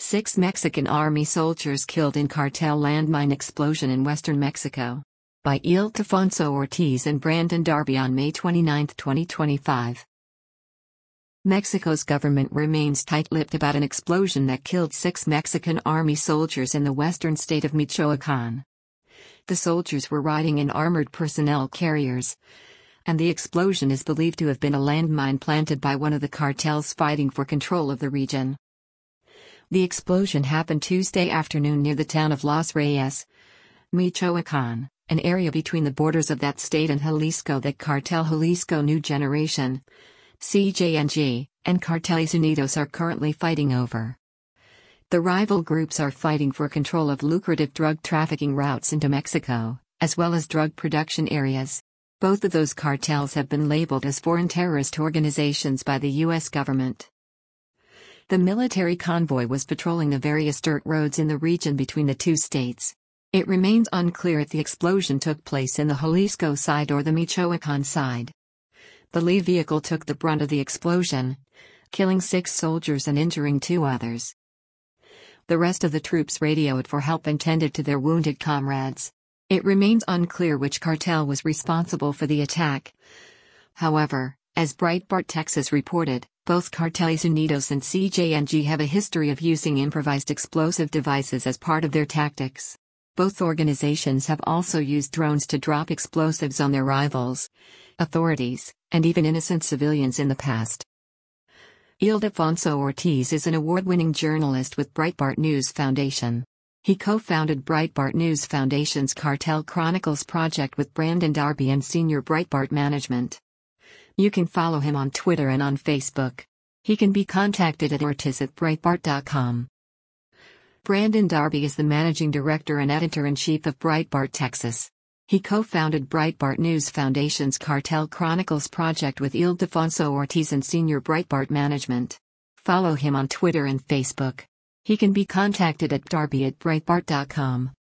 6 Mexican Army soldiers killed in cartel landmine explosion in western Mexico. By Ildefonso Ortiz and Brandon Darby on May 29, 2025. Mexico's government remains tight-lipped about an explosion that killed 6 Mexican Army soldiers in the western state of Michoacán. The soldiers were riding in armored personnel carriers, and the explosion is believed to have been a landmine planted by one of the cartels fighting for control of the region. The explosion happened Tuesday afternoon near the town of Los Reyes, Michoacán, an area between the borders of that state and Jalisco that Cartel Jalisco New Generation, CJNG, and Carteles Unidos are currently fighting over. The rival groups are fighting for control of lucrative drug trafficking routes into Mexico, as well as drug production areas. Both of those cartels have been labeled as foreign terrorist organizations by the U.S. government. The military convoy was patrolling the various dirt roads in the region between the two states. It remains unclear if the explosion took place in the Jalisco side or the Michoacán side. The lead vehicle took the brunt of the explosion, killing 6 soldiers and injuring 2 others. The rest of the troops radioed for help and tended to their wounded comrades. It remains unclear which cartel was responsible for the attack. However, as Breitbart Texas reported, both Carteles Unidos and CJNG have a history of using improvised explosive devices as part of their tactics. Both organizations have also used drones to drop explosives on their rivals, authorities, and even innocent civilians in the past. Ildefonso Ortiz is an award-winning journalist with Breitbart News Foundation. He co-founded Breitbart News Foundation's Cartel Chronicles project with Brandon Darby and senior Breitbart management. You can follow him on Twitter and on Facebook. He can be contacted at ortiz@breitbart.com. Brandon Darby is the managing director and editor-in-chief of Breitbart Texas. He co-founded Breitbart News Foundation's Cartel Chronicles project with Ildefonso Ortiz and senior Breitbart management. Follow him on Twitter and Facebook. He can be contacted at darby@breitbart.com.